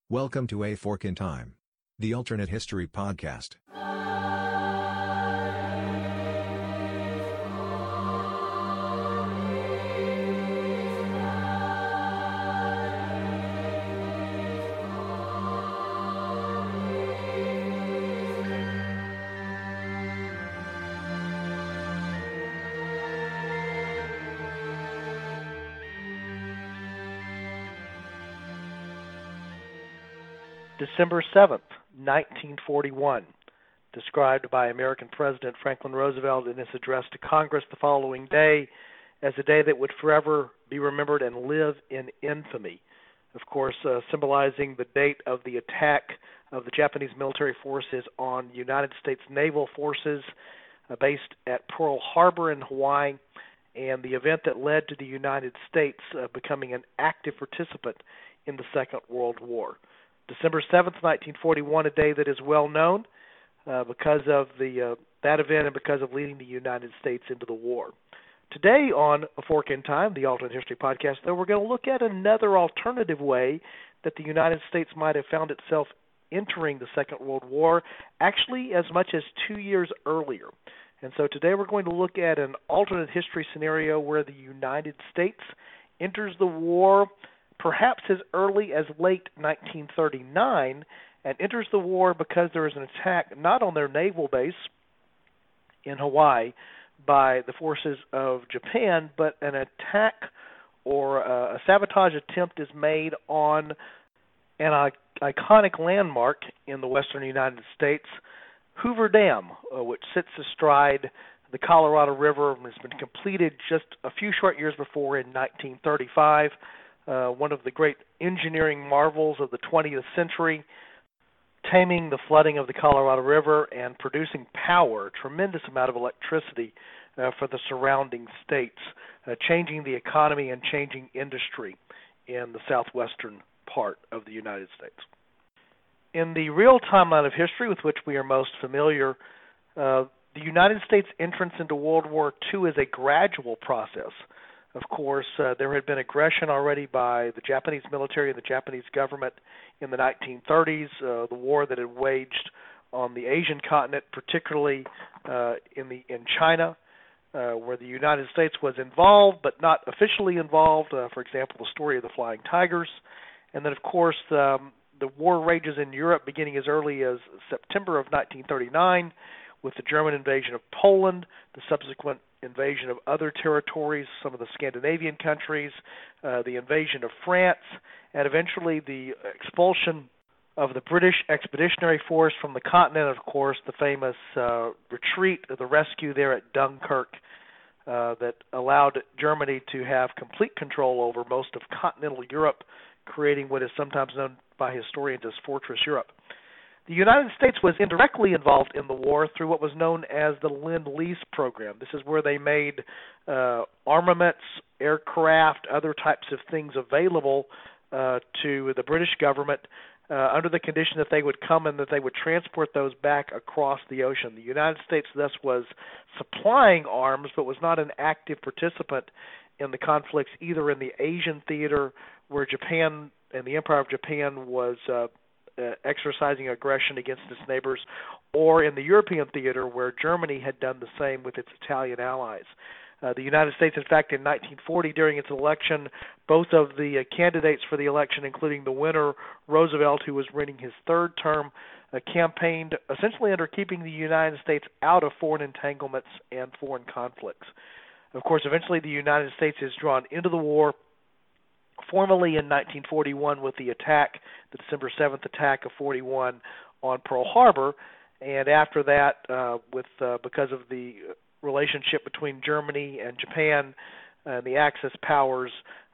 Welcome to A Fork in Time, the alternate history podcast. December 7th, 1941, described by American President Franklin Roosevelt in his address to Congress the following day as a day that would forever be remembered and live in infamy. Of course, symbolizing the date of the attack of the Japanese military forces on United States naval forces based at Pearl Harbor in Hawaii, and the event that led to the United States becoming an active participant in the Second World War. December 7th, 1941, a day that is well known because of that event and because of leading the United States into the war. Today on A Fork in Time, the Alternate History Podcast, though, we're going to look at another alternative way that the United States might have found itself entering the Second World War, actually as much as 2 years earlier. And so today we're going to look at an alternate history scenario where the United States enters the war perhaps as early as late 1939, and enters the war because there is an attack not on their naval base in Hawaii by the forces of Japan, but an attack or a sabotage attempt is made on an iconic landmark in the western United States, Hoover Dam, which sits astride the Colorado River and has been completed just a few short years before in 1935. One of the great engineering marvels of the 20th century, taming the flooding of the Colorado River and producing power, a tremendous amount of electricity for the surrounding states, changing the economy and changing industry in the southwestern part of the United States. In the real timeline of history with which we are most familiar, the United States entrance into World War II is a gradual process. Of course, there had been aggression already by the Japanese military and the Japanese government in the 1930s, the war that had waged on the Asian continent, particularly in China, where the United States was involved but not officially involved. For example, the story of the Flying Tigers. And then, of course, the war rages in Europe beginning as early as September of 1939 with the German invasion of Poland, the subsequent invasion of other territories, some of the Scandinavian countries, the invasion of France, and eventually the expulsion of the British Expeditionary Force from the continent, of course, the famous retreat, the rescue there at Dunkirk that allowed Germany to have complete control over most of continental Europe, creating what is sometimes known by historians as Fortress Europe. The United States was indirectly involved in the war through what was known as the Lend-Lease program. This is where they made armaments, aircraft, other types of things available to the British government under the condition that they would come and that they would transport those back across the ocean. The United States thus was supplying arms but was not an active participant in the conflicts either in the Asian theater where Japan and the Empire of Japan was exercising aggression against its neighbors, or in the European theater where Germany had done the same with its Italian allies. The United States, in fact, in 1940, during its election, both of the candidates for the election, including the winner, Roosevelt, who was running his third term, campaigned essentially under keeping the United States out of foreign entanglements and foreign conflicts. Of course, eventually the United States is drawn into the war, formally in 1941 with the attack, the December 7th attack of 41 on Pearl Harbor, and after that, because of the relationship between Germany and Japan and the Axis powers,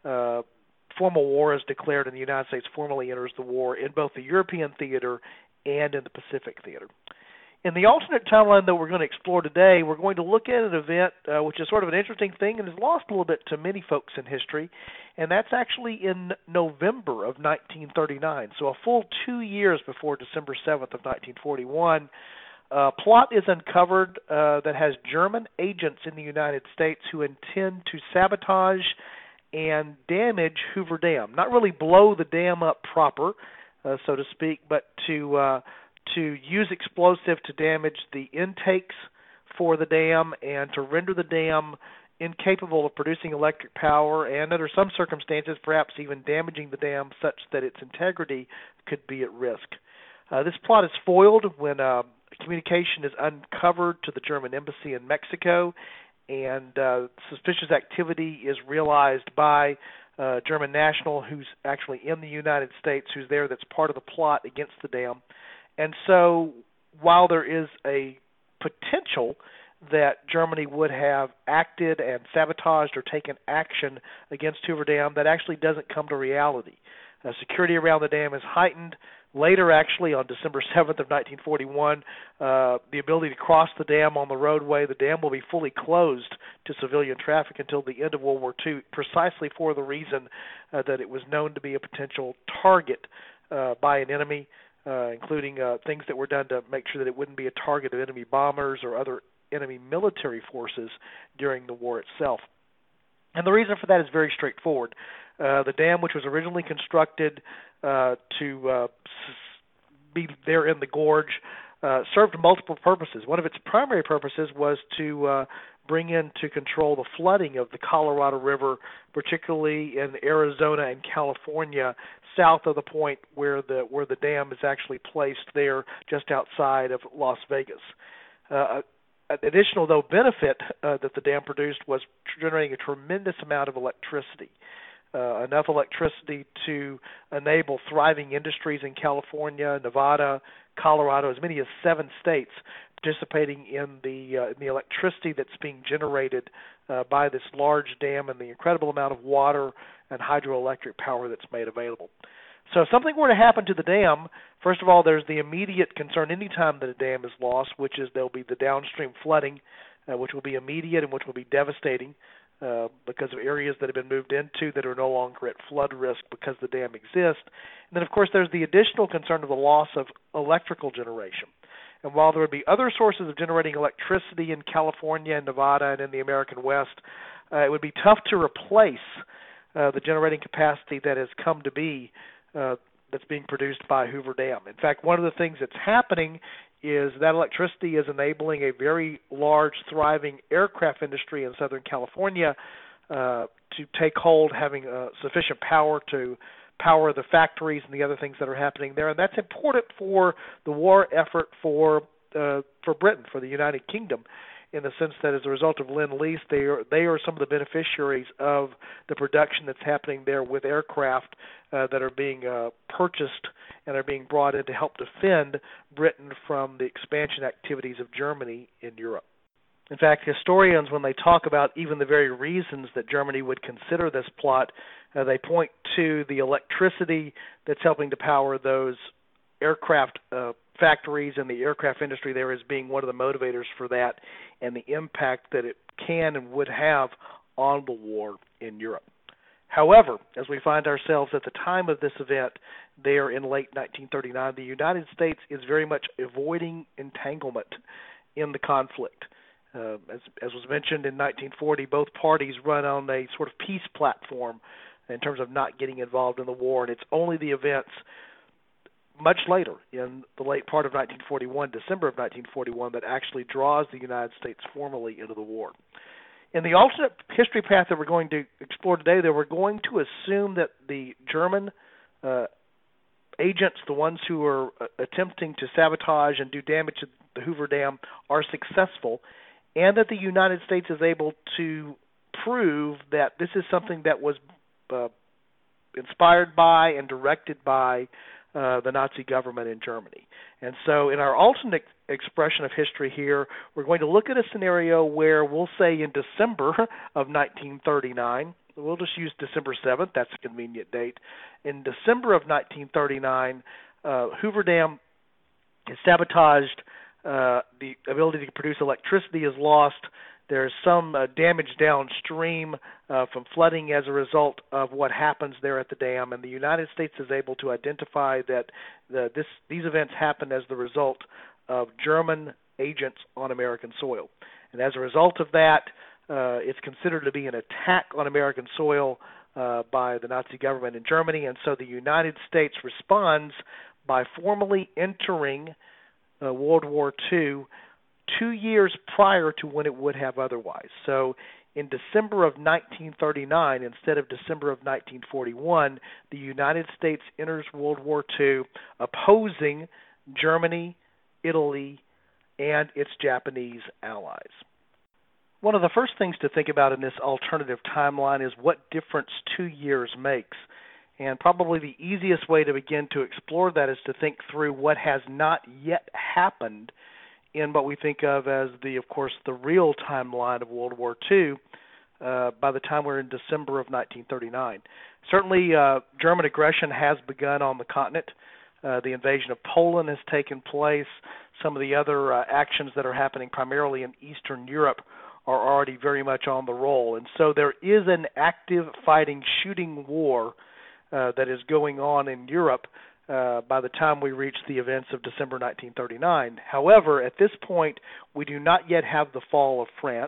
formal war is declared and the United States formally enters the war in both the European theater and in the Pacific theater. In the alternate timeline that we're going to explore today, we're going to look at an event which is sort of an interesting thing and is lost a little bit to many folks in history, and that's actually in November of 1939, so a full 2 years before December 7th of 1941. A plot is uncovered that has German agents in the United States who intend to sabotage and damage Hoover Dam. Not really blow the dam up proper, so to speak, but to use explosive to damage the intakes for the dam and to render the dam incapable of producing electric power, and under some circumstances perhaps even damaging the dam such that its integrity could be at risk. This plot is foiled when communication is uncovered to the German embassy in Mexico, and suspicious activity is realized by a German national who's actually in the United States, who's there, that's part of the plot against the dam. And so while there is a potential that Germany would have acted and sabotaged or taken action against Hoover Dam, that actually doesn't come to reality. Security around the dam is heightened. Later, actually, on December 7th of 1941, the ability to cross the dam on the roadway, the dam will be fully closed to civilian traffic until the end of World War II, precisely for the reason that it was known to be a potential target by an enemy, including things that were done to make sure that it wouldn't be a target of enemy bombers or other enemy military forces during the war itself. And the reason for that is very straightforward. The dam, which was originally constructed to be there in the gorge, served multiple purposes. One of its primary purposes was to bring into control the flooding of the Colorado River, particularly in Arizona and California, south of the point where the dam is actually placed there, just outside of Las Vegas. An additional, though, benefit that the dam produced was generating a tremendous amount of electricity. Enough electricity to enable thriving industries in California, Nevada, Colorado, as many as 7 states participating in the electricity that's being generated by this large dam and the incredible amount of water and hydroelectric power that's made available. So if something were to happen to the dam, first of all, there's the immediate concern anytime that a dam is lost, which is there'll be the downstream flooding, which will be immediate and which will be devastating. Because of areas that have been moved into that are no longer at flood risk because the dam exists. And then, of course, there's the additional concern of the loss of electrical generation. And while there would be other sources of generating electricity in California and Nevada and in the American West, it would be tough to replace the generating capacity that has come to be that's being produced by Hoover Dam. In fact, one of the things that's happening is that electricity is enabling a very large, thriving aircraft industry in Southern California to take hold, having sufficient power to power the factories and the other things that are happening there. And that's important for the war effort for Britain, for the United Kingdom, in the sense that as a result of Lend-Lease, they are some of the beneficiaries of the production that's happening there with aircraft that are being purchased and are being brought in to help defend Britain from the expansion activities of Germany in Europe. In fact, historians, when they talk about even the very reasons that Germany would consider this plot, they point to the electricity that's helping to power those aircraft factories and the aircraft industry there as being one of the motivators for that, and the impact that it can and would have on the war in Europe. However, as we find ourselves at the time of this event there in late 1939, the United States is very much avoiding entanglement in the conflict. As was mentioned in 1940, both parties run on a sort of peace platform in terms of not getting involved in the war, and it's only the events much later, in the late part of 1941, December of 1941, that actually draws the United States formally into the war. In the alternate history path that we're going to explore today, that we're going to assume that the German agents, the ones who are attempting to sabotage and do damage to the Hoover Dam, are successful, and that the United States is able to prove that this is something that was inspired by and directed by the Nazi government in Germany. And so in our alternate expression of history here, we're going to look at a scenario where we'll say in December of 1939, we'll just use December 7th, that's a convenient date. In December of 1939, Hoover Dam is sabotaged, the ability to produce electricity is lost. There's some damage downstream from flooding as a result of what happens there at the dam, and the United States is able to identify that these events happened as the result of German agents on American soil. And as a result of that, it's considered to be an attack on American soil by the Nazi government in Germany, and so the United States responds by formally entering World War II 2 years prior to when it would have otherwise. So in December of 1939, instead of December of 1941, the United States enters World War II opposing Germany, Italy, and its Japanese allies. One of the first things to think about in this alternative timeline is what difference 2 years makes. And probably the easiest way to begin to explore that is to think through what has not yet happened in what we think of as of course, the real timeline of World War II by the time we're in December of 1939. Certainly, German aggression has begun on the continent. The invasion of Poland has taken place. Some of the other actions that are happening primarily in Eastern Europe are already very much on the roll. And so there is an active fighting, shooting war that is going on in Europe by the time we reach the events of December 1939. However, at this point, we do not yet have the fall of France.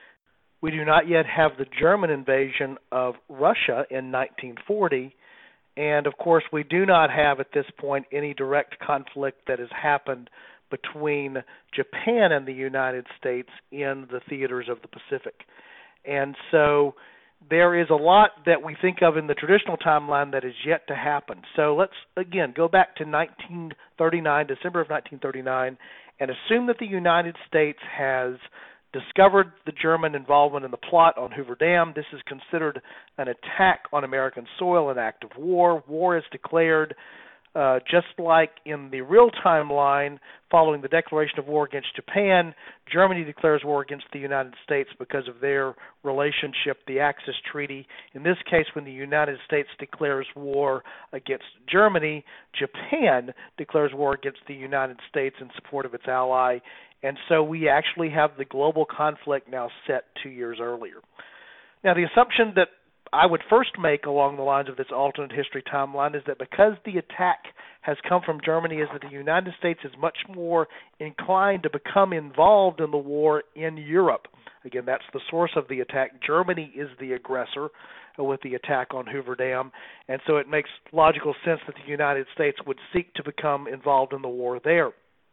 We do not yet have the German invasion of Russia in 1940. And, of course, we do not have at this point any direct conflict that has happened between Japan and the United States in the theaters of the Pacific. And so there is a lot that we think of in the traditional timeline that is yet to happen. So let's, again, go back to 1939, December of 1939, and assume that the United States has discovered the German involvement in the plot on Hoover Dam. This is considered an attack on American soil, an act of war. War is declared. Just like in the real timeline, following the declaration of war against Japan, Germany declares war against the United States because of their relationship, the Axis Treaty. In this case, when the United States declares war against Germany, Japan declares war against the United States in support of its ally. And so we actually have the global conflict now set 2 years earlier. Now, the assumption that I would first make along the lines of this alternate history timeline is that because the attack has come from Germany, is that the United States is much more inclined to become involved in the war in Europe. Again, that's the source of the attack. Germany is the aggressor with the attack on Hoover Dam, and so it makes logical sense that the United States would seek to become involved in the war there.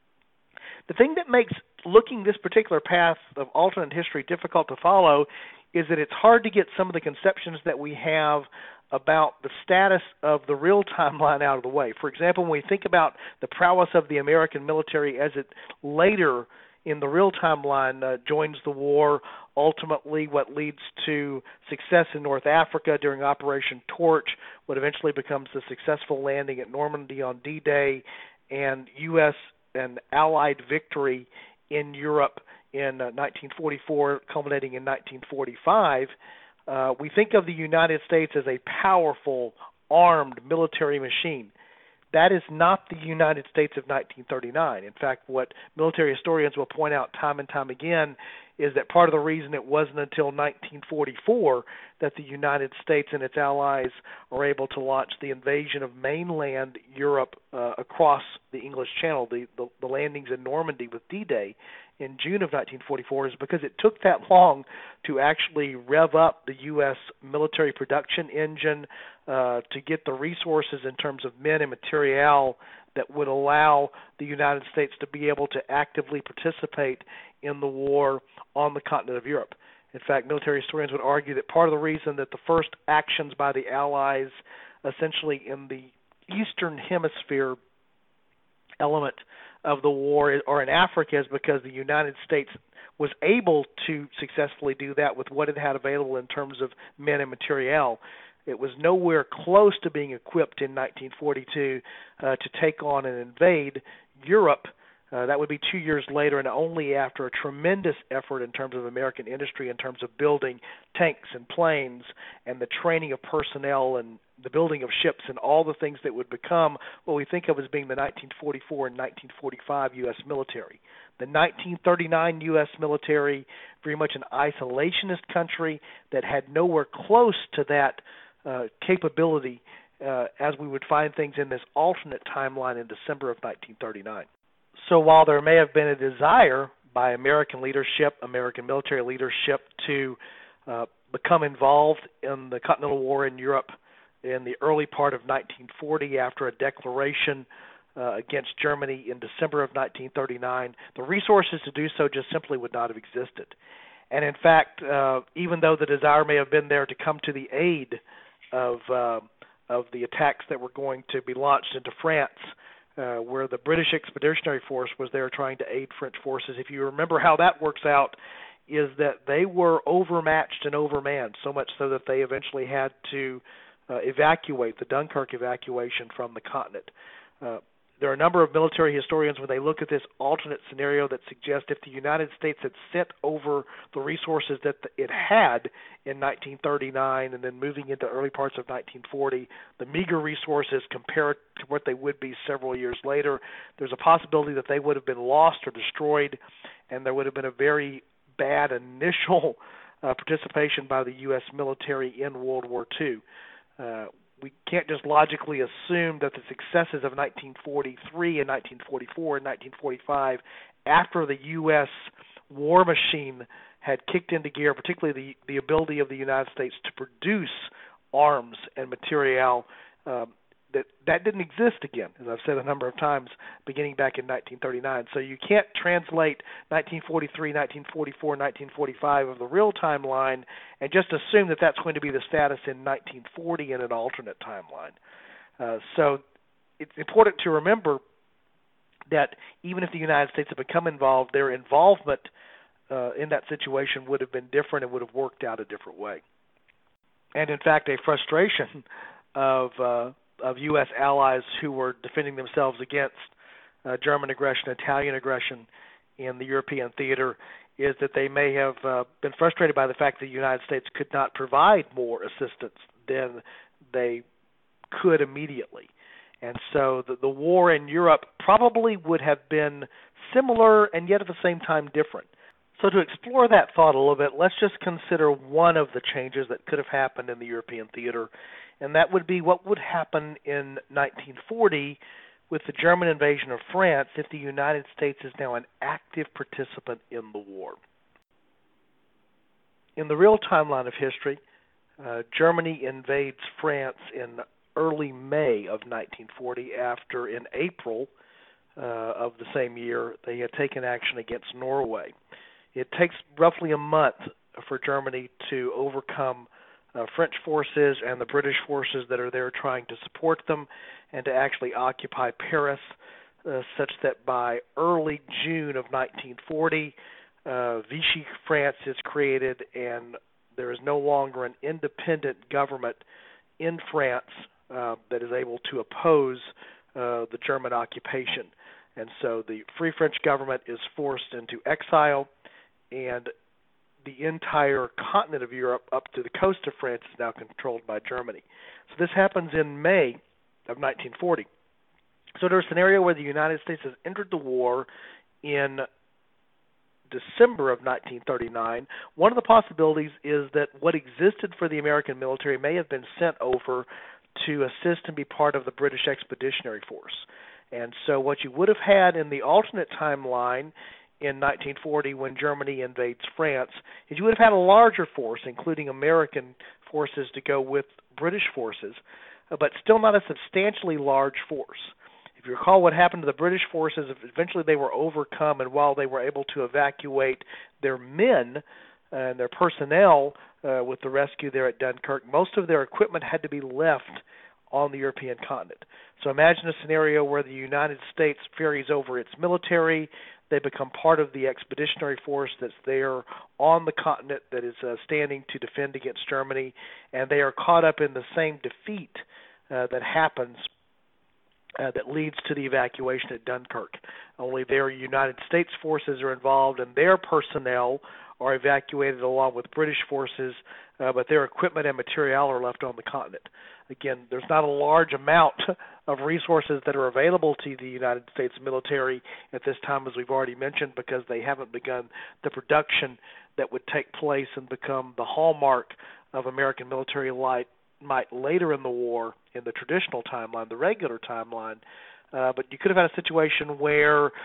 The thing that makes looking this particular path of alternate history difficult to follow is that it's hard to get some of the conceptions that we have about the status of the real timeline out of the way. For example, when we think about the prowess of the American military as it later in the real timeline joins the war, ultimately what leads to success in North Africa during Operation Torch, what eventually becomes the successful landing at Normandy on D-Day, and U.S. and Allied victory in Europe in 1944, culminating in 1945, we think of the United States as a powerful, armed military machine. That is not the United States of 1939. In fact, what military historians will point out time and time again is that part of the reason it wasn't until 1944 that the United States and its allies are able to launch the invasion of mainland Europe across the English Channel, the landings in Normandy with D-Day in June of 1944, is because it took that long to actually rev up the U.S. military production engine to get the resources in terms of men and materiel that would allow the United States to be able to actively participate in the war on the continent of Europe. In fact, military historians would argue that part of the reason that the first actions by the Allies essentially in the Eastern Hemisphere element of the war or in Africa is because the United States was able to successfully do that with what it had available in terms of men and materiel. It was nowhere close to being equipped in 1942 to take on and invade Europe. That would be 2 years later, and only after a tremendous effort in terms of American industry, in terms of building tanks and planes and the training of personnel and the building of ships and all the things that would become what we think of as being the 1944 and 1945 U.S. military. The 1939 U.S. military, very much an isolationist country that had nowhere close to that capability as we would find things in this alternate timeline in December of 1939. So while there may have been a desire by American leadership, American military leadership, to become involved in the Continental War in Europe in the early part of 1940 after a declaration against Germany in December of 1939. The resources to do so just simply would not have existed. And in fact, even though the desire may have been there to come to the aid of the attacks that were going to be launched into France, where the British Expeditionary Force was there trying to aid French forces. If you remember how that works out, is that they were overmatched and overmanned, so much so that they eventually had to evacuate, the Dunkirk evacuation from the continent. There are a number of military historians, when they look at this alternate scenario, that suggest if the United States had sent over the resources that it had in 1939 and then moving into early parts of 1940, the meager resources compared to what they would be several years later, there's a possibility that they would have been lost or destroyed, and there would have been a very bad initial participation by the U.S. military in World War II. We can't just logically assume that the successes of 1943 and 1944 and 1945, after the U.S. war machine had kicked into gear, particularly the ability of the United States to produce arms and material, that didn't exist again, as I've said a number of times, beginning back in 1939. So you can't translate 1943, 1944, 1945 of the real timeline and just assume that that's going to be the status in 1940 in an alternate timeline. So it's important to remember that even if the United States had become involved, their involvement in that situation would have been different and would have worked out a different way. And in fact, a frustration of U.S. allies who were defending themselves against German aggression, Italian aggression in the European theater, is that they may have been frustrated by the fact that the United States could not provide more assistance than they could immediately. And so the war in Europe probably would have been similar and yet at the same time different. So to explore that thought a little bit, let's just consider one of the changes that could have happened in the European theater, and that would be what would happen in 1940 with the German invasion of France if the United States is now an active participant in the war. In the real timeline of history, Germany invades France in early May of 1940 after, in April of the same year, they had taken action against Norway. It takes roughly a month for Germany to overcome French forces and the British forces that are there trying to support them and to actually occupy Paris, such that by early June of 1940, Vichy France is created and there is no longer an independent government in France that is able to oppose the German occupation. And so the Free French government is forced into exile, and the entire continent of Europe up to the coast of France is now controlled by Germany. So this happens in May of 1940. So there's a scenario where the United States has entered the war in December of 1939. One of the possibilities is that what existed for the American military may have been sent over to assist and be part of the British Expeditionary Force. And so what you would have had in the alternate timeline in 1940 when Germany invades France is you would have had a larger force, including American forces, to go with British forces, but still not a substantially large force. If you recall what happened to the British forces, eventually they were overcome, and while they were able to evacuate their men and their personnel with the rescue there at Dunkirk, most of their equipment had to be left on the European continent. So imagine a scenario where the United States ferries over its military. They become part of the expeditionary force that's there on the continent that is standing to defend against Germany, and they are caught up in the same defeat that happens that leads to the evacuation at Dunkirk. Only their United States forces are involved, and their personnel are evacuated along with British forces, but their equipment and material are left on the continent. Again, there's not a large amount of resources that are available to the United States military at this time, as we've already mentioned, because they haven't begun the production that would take place and become the hallmark of American military might later in the war in the traditional timeline, the regular timeline. But you could have had a situation where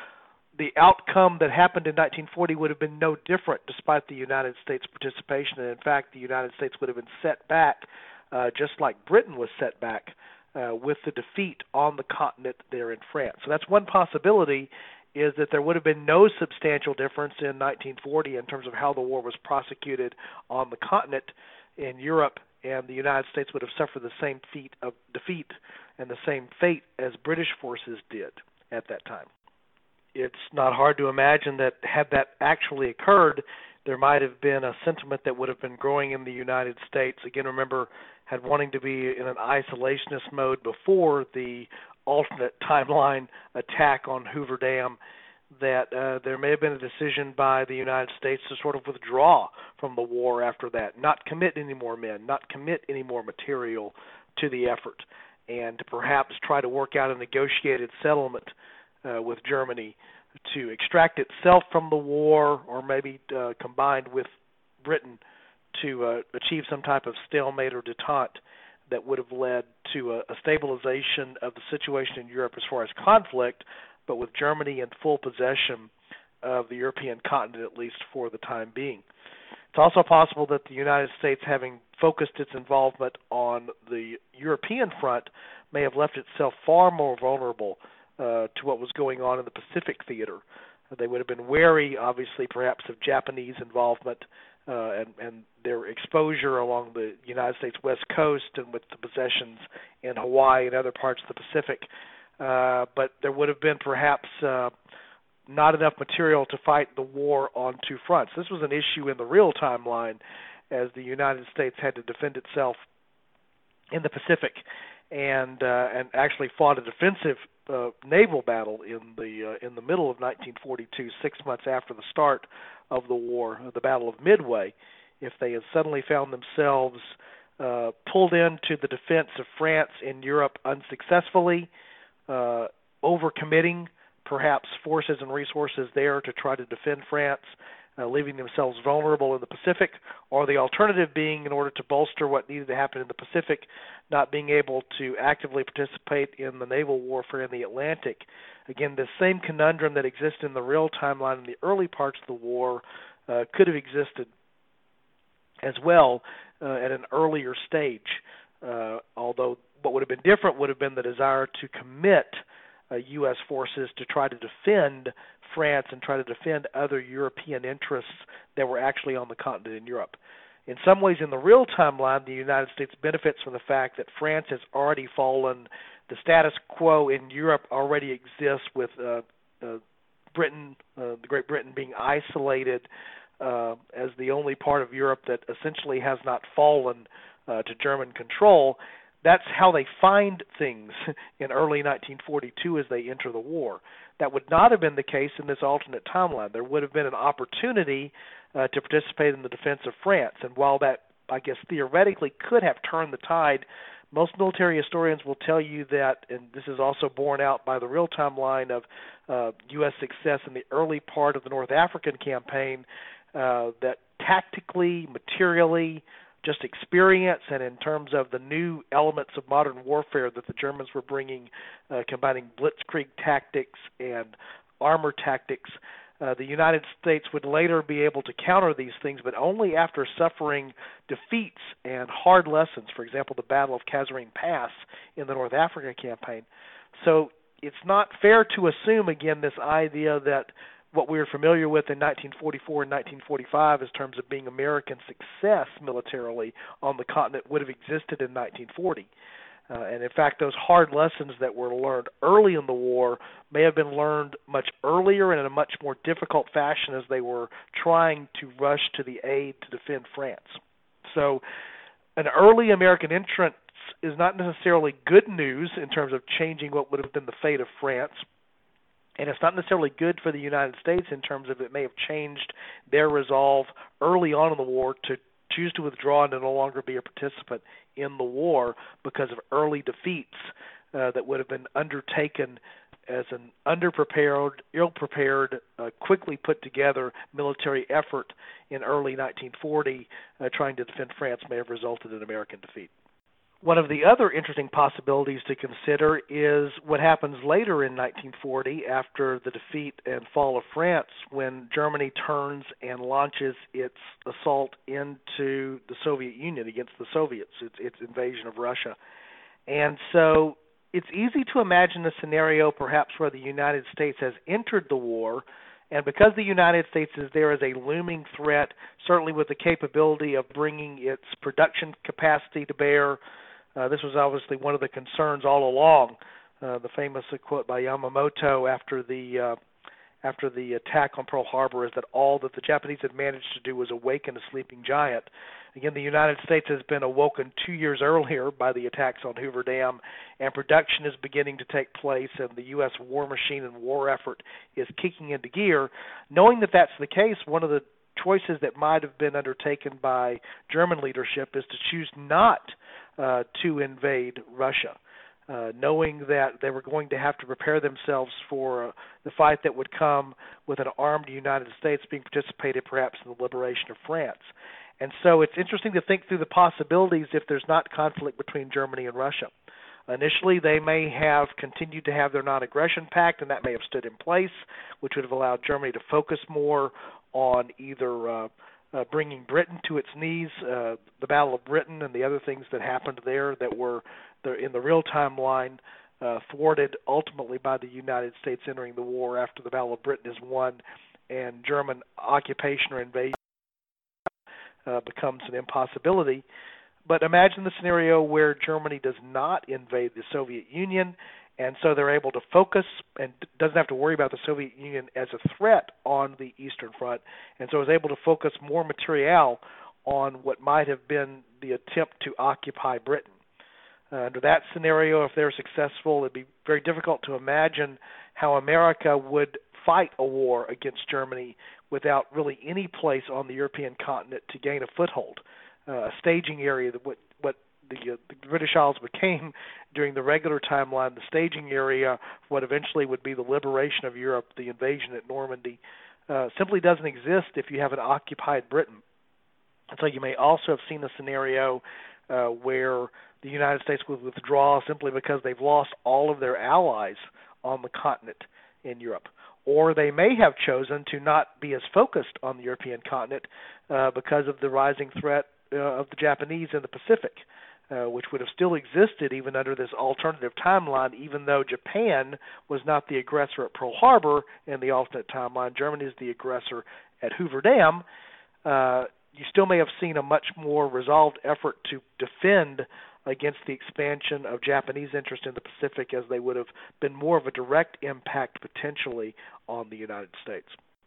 the outcome that happened in 1940 would have been no different despite the United States participation. And in fact, the United States would have been set back, just like Britain was set back with the defeat on the continent there in France. So that's one possibility, is that there would have been no substantial difference in 1940 in terms of how the war was prosecuted on the continent in Europe, and the United States would have suffered the same defeat and the same fate as British forces did at that time. It's not hard to imagine that had that actually occurred, there might have been a sentiment that would have been growing in the United States. Again, remember, had wanting to be in an isolationist mode before the alternate timeline attack on Hoover Dam, that there may have been a decision by the United States to sort of withdraw from the war after that, not commit any more men, not commit any more material to the effort, and to perhaps try to work out a negotiated settlement with Germany to extract itself from the war, or maybe combined with Britain to achieve some type of stalemate or detente that would have led to a stabilization of the situation in Europe as far as conflict, but with Germany in full possession of the European continent, at least for the time being. It's also possible that the United States, having focused its involvement on the European front, may have left itself far more vulnerable to what was going on in the Pacific theater. They would have been wary, obviously, perhaps of Japanese involvement and their exposure along the United States West Coast and with the possessions in Hawaii and other parts of the Pacific. But there would have been perhaps not enough material to fight the war on two fronts. This was an issue in the real timeline, as the United States had to defend itself in the Pacific and actually fought a defensive naval battle in the middle of 1942, 6 months after the start of the war, the Battle of Midway. If they had suddenly found themselves pulled into the defense of France in Europe unsuccessfully, overcommitting perhaps forces and resources there to try to defend France, leaving themselves vulnerable in the Pacific, or the alternative being, in order to bolster what needed to happen in the Pacific, not being able to actively participate in the naval warfare in the Atlantic. Again, the same conundrum that exists in the real timeline in the early parts of the war could have existed as well at an earlier stage, although what would have been different would have been the desire to commit U.S. forces to try to defend France and try to defend other European interests that were actually on the continent in Europe. In some ways, in the real timeline, the United States benefits from the fact that France has already fallen. The status quo in Europe already exists, with Britain, the Great Britain, being isolated as the only part of Europe that essentially has not fallen to German control. That's how they find things in early 1942 as they enter the war. That would not have been the case in this alternate timeline. There would have been an opportunity to participate in the defense of France. And while that, I guess, theoretically could have turned the tide, most military historians will tell you that, and this is also borne out by the real timeline of U.S. success in the early part of the North African campaign, that tactically, materially, just experience, and in terms of the new elements of modern warfare that the Germans were bringing, combining blitzkrieg tactics and armor tactics, the United States would later be able to counter these things, but only after suffering defeats and hard lessons. For example, the Battle of Kasserine Pass in the North Africa campaign. So it's not fair to assume, again, this idea that what we were familiar with in 1944 and 1945 in terms of being American success militarily on the continent would have existed in 1940. And in fact, those hard lessons that were learned early in the war may have been learned much earlier and in a much more difficult fashion as they were trying to rush to the aid to defend France. So an early American entrance is not necessarily good news in terms of changing what would have been the fate of France. And it's not necessarily good for the United States in terms of it may have changed their resolve early on in the war to choose to withdraw and to no longer be a participant in the war because of early defeats that would have been undertaken as an underprepared, ill-prepared, quickly put together military effort in early 1940 trying to defend France may have resulted in American defeat. One of the other interesting possibilities to consider is what happens later in 1940 after the defeat and fall of France, when Germany turns and launches its assault into the Soviet Union against the Soviets, its invasion of Russia. And so it's easy to imagine a scenario perhaps where the United States has entered the war, and because the United States is there as a looming threat, certainly with the capability of bringing its production capacity to bear. This was obviously one of the concerns all along. The famous quote by Yamamoto after the attack on Pearl Harbor is that all that the Japanese had managed to do was awaken a sleeping giant. Again, the United States has been awoken 2 years earlier by the attacks on Hoover Dam, and production is beginning to take place, and the U.S. war machine and war effort is kicking into gear. Knowing that that's the case, one of the choices that might have been undertaken by German leadership is to choose not to invade Russia, knowing that they were going to have to prepare themselves for the fight that would come with an armed United States being participated perhaps in the liberation of France. And so it's interesting to think through the possibilities if there's not conflict between Germany and Russia. Initially, they may have continued to have their non-aggression pact, and that may have stood in place, which would have allowed Germany to focus more on either bringing Britain to its knees, the Battle of Britain and the other things that happened there that were in the real timeline, thwarted ultimately by the United States entering the war after the Battle of Britain is won and German occupation or invasion becomes an impossibility. But imagine the scenario where Germany does not invade the Soviet Union, and so they're able to focus and doesn't have to worry about the Soviet Union as a threat on the Eastern Front, and so is able to focus more materiel on what might have been the attempt to occupy Britain. Under that scenario, if they're successful, it'd be very difficult to imagine how America would fight a war against Germany without really any place on the European continent to gain a foothold, a staging area that what the British Isles became during the regular timeline, the staging area for what eventually would be the liberation of Europe, the invasion at Normandy, simply doesn't exist if you have an occupied Britain. And so you may also have seen a scenario where the United States would withdraw simply because they've lost all of their allies on the continent in Europe. Or they may have chosen to not be as focused on the European continent because of the rising threat of the Japanese in the Pacific, which would have still existed even under this alternative timeline, even though Japan was not the aggressor at Pearl Harbor in the alternate timeline. Germany is the aggressor at Hoover Dam. You still may have seen a much more resolved effort to defend against the expansion of Japanese interest in the Pacific, as they would have been more of a direct impact potentially on the United States.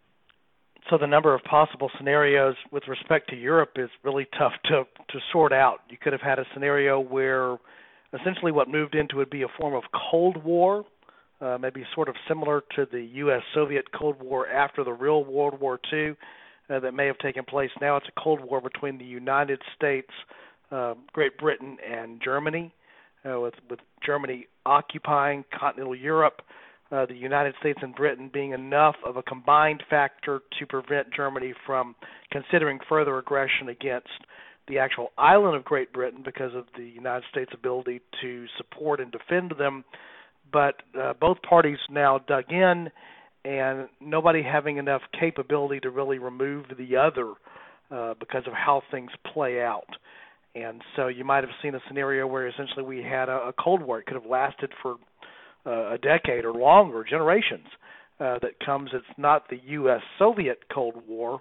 So the number of possible scenarios with respect to Europe is really tough to sort out. You could have had a scenario where essentially what moved into would be a form of Cold War, maybe sort of similar to the U.S.-Soviet Cold War after the real World War II that may have taken place. Now it's a Cold War between the United States, Great Britain, and Germany, with Germany occupying continental Europe, the United States and Britain being enough of a combined factor to prevent Germany from considering further aggression against the actual island of Great Britain because of the United States' ability to support and defend them. But both parties now dug in, and nobody having enough capability to really remove the other because of how things play out. And so you might have seen a scenario where essentially we had a Cold War. It could have lasted for a decade or longer, generations, that comes. It's not the U.S.-Soviet Cold War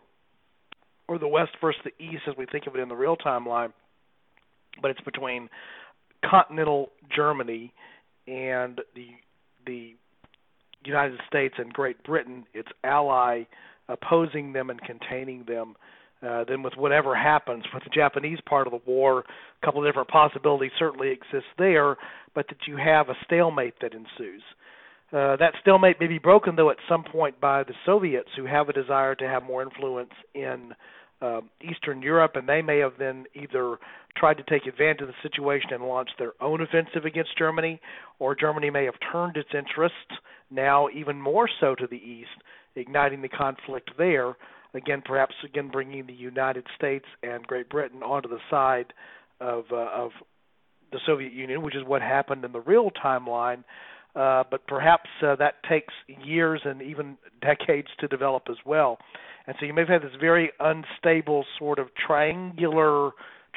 or the West versus the East as we think of it in the real timeline, but it's between continental Germany and the United States and Great Britain, its ally, opposing them and containing them. Then with whatever happens with the Japanese part of the war, a couple of different possibilities certainly exist there, but that you have a stalemate that ensues. That stalemate may be broken, though, at some point by the Soviets, who have a desire to have more influence in Eastern Europe, and they may have then either tried to take advantage of the situation and launch their own offensive against Germany, or Germany may have turned its interests now even more so to the east, igniting the conflict there. Again, perhaps bringing the United States and Great Britain onto the side of the Soviet Union, which is what happened in the real timeline. But perhaps that takes years and even decades to develop as well. And so you may have had this very unstable sort of triangulation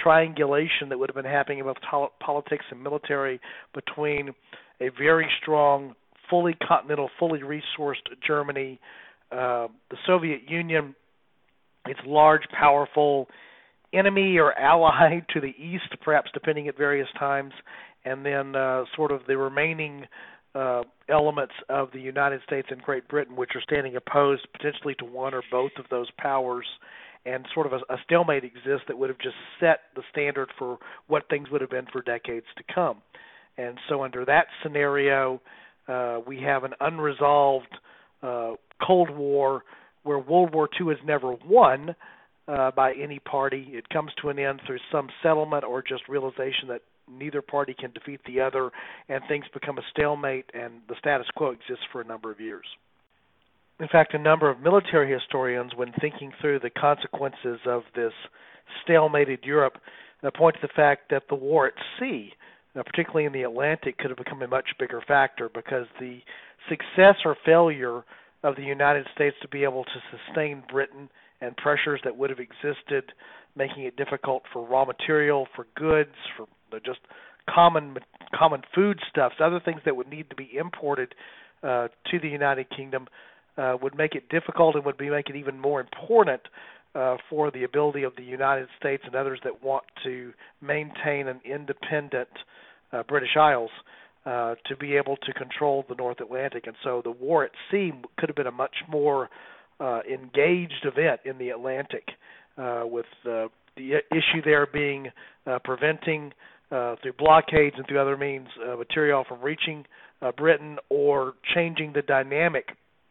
that would have been happening about politics and military between a very strong, fully continental, fully resourced Germany, the Soviet Union, its large, powerful enemy or ally to the east, perhaps depending at various times, and then sort of the remaining elements of the United States and Great Britain, which are standing opposed potentially to one or both of those powers, and sort of a stalemate exists that would have just set the standard for what things would have been for decades to come. And so under that scenario, we have an unresolved Cold War where World War II is never won by any party. It comes to an end through some settlement or just realization that neither party can defeat the other, and things become a stalemate, and the status quo exists for a number of years. In fact, a number of military historians, when thinking through the consequences of this stalemated Europe, point to the fact that the war at sea, particularly in the Atlantic, could have become a much bigger factor, because the success or failure of the United States to be able to sustain Britain and pressures that would have existed, making it difficult for raw material, for goods, for just common foodstuffs, other things that would need to be imported to the United Kingdom, would make it difficult and would make it even more important for the ability of the United States and others that want to maintain an independent British Isles to be able to control the North Atlantic. And so the war at sea could have been a much more engaged event in the Atlantic, with the issue there being preventing through blockades and through other means material from reaching Britain, or changing the dynamic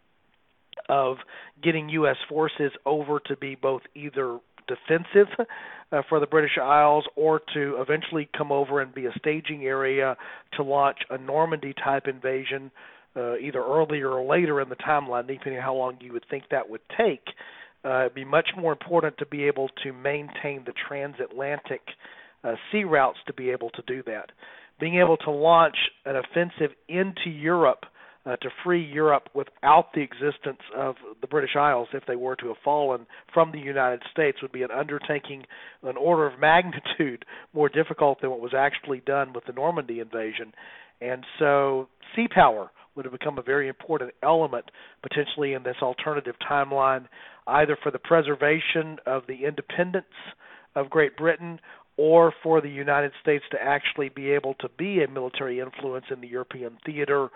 of getting U.S. forces over to be both either defensive for the British Isles, or to eventually come over and be a staging area to launch a Normandy-type invasion, either earlier or later in the timeline, depending on how long you would think that would take. It'd be much more important to be able to maintain the transatlantic sea routes to be able to do that. Being able to launch an offensive into Europe to free Europe without the existence of the British Isles, if they were to have fallen from the United States, would be an undertaking an order of magnitude more difficult than what was actually done with the Normandy invasion. And so sea power would have become a very important element potentially in this alternative timeline, either for the preservation of the independence of Great Britain, or for the United States to actually be able to be a military influence in the European theater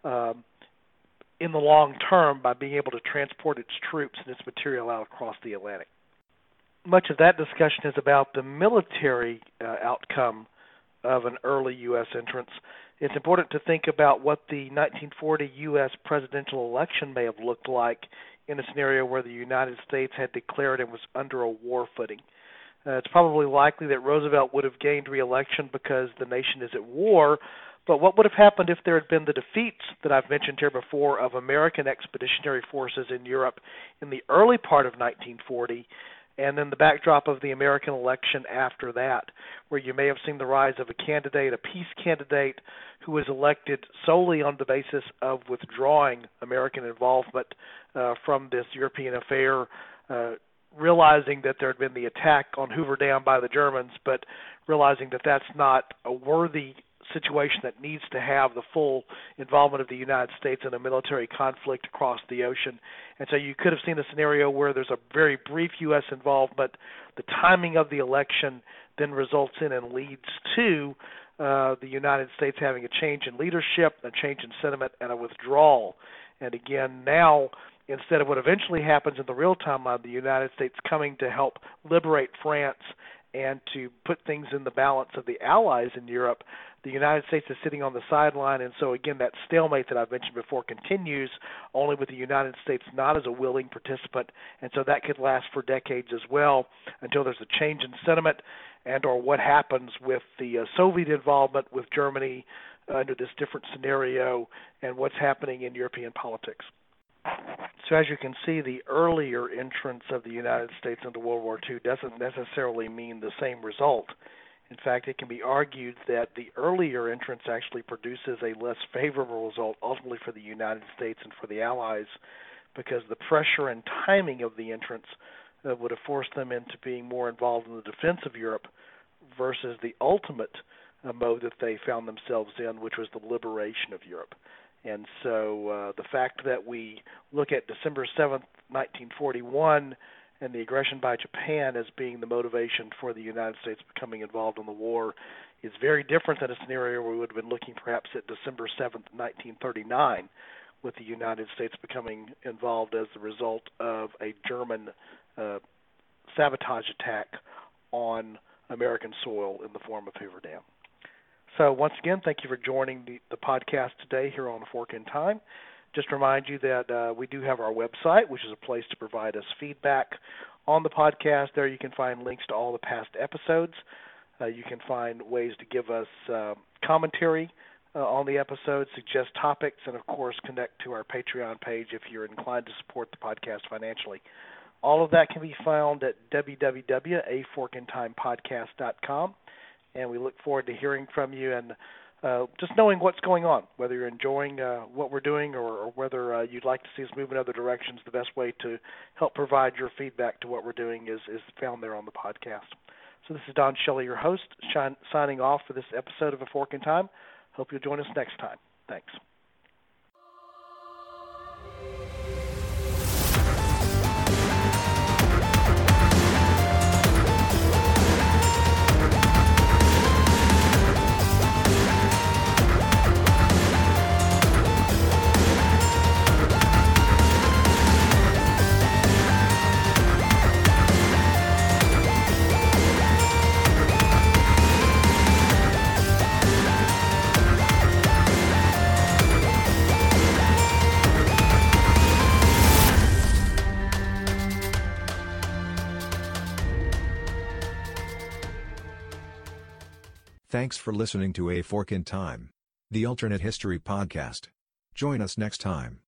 in the long term, by being able to transport its troops and its material out across the Atlantic. Much of that discussion is about the military outcome of an early U.S. entrance. It's important to think about what the 1940 U.S. presidential election may have looked like in a scenario where the United States had declared it was under a war footing. It's probably likely that Roosevelt would have gained re-election because the nation is at war, but what would have happened if there had been the defeats that I've mentioned here before of American expeditionary forces in Europe in the early part of 1940, and then the backdrop of the American election after that, where you may have seen the rise of a candidate, a peace candidate, who was elected solely on the basis of withdrawing American involvement from this European affair, realizing that there had been the attack on Hoover Dam by the Germans, but realizing that that's not a worthy situation that needs to have the full involvement of the United States in a military conflict across the ocean. And so you could have seen a scenario where there's a very brief U.S. involvement. The timing of the election then results in and leads to the United States having a change in leadership, a change in sentiment, and a withdrawal. And again, now, instead of what eventually happens in the real timeline, the United States coming to help liberate France and to put things in the balance of the allies in Europe, the United States is sitting on the sideline. And so again, that stalemate that I've mentioned before continues, only with the United States not as a willing participant. And so that could last for decades as well, until there's a change in sentiment, and or what happens with the Soviet involvement with Germany under this different scenario, and what's happening in European politics. So as you can see, the earlier entrance of the United States into World War II doesn't necessarily mean the same result. In fact, it can be argued that the earlier entrance actually produces a less favorable result ultimately for the United States and for the Allies, because the pressure and timing of the entrance would have forced them into being more involved in the defense of Europe versus the ultimate mode that they found themselves in, which was the liberation of Europe. And so the fact that we look at December 7th, 1941, and the aggression by Japan as being the motivation for the United States becoming involved in the war is very different than a scenario where we would have been looking perhaps at December 7th, 1939, with the United States becoming involved as the result of a German sabotage attack on American soil in the form of Hoover Dam. So once again, thank you for joining the podcast today here on A Fork in Time. Just remind you that we do have our website, which is a place to provide us feedback on the podcast. There you can find links to all the past episodes. You can find ways to give us commentary on the episodes, suggest topics, and, of course, connect to our Patreon page if you're inclined to support the podcast financially. All of that can be found at www.aforkintimepodcast.com, and we look forward to hearing from you and just knowing what's going on, whether you're enjoying what we're doing or whether you'd like to see us move in other directions. The best way to help provide your feedback to what we're doing is found there on the podcast. So this is Don Shelley, your host, signing off for this episode of A Fork in Time. Hope you'll join us next time. Thanks. Thanks for listening to A Fork in Time, the alternate history podcast. Join us next time.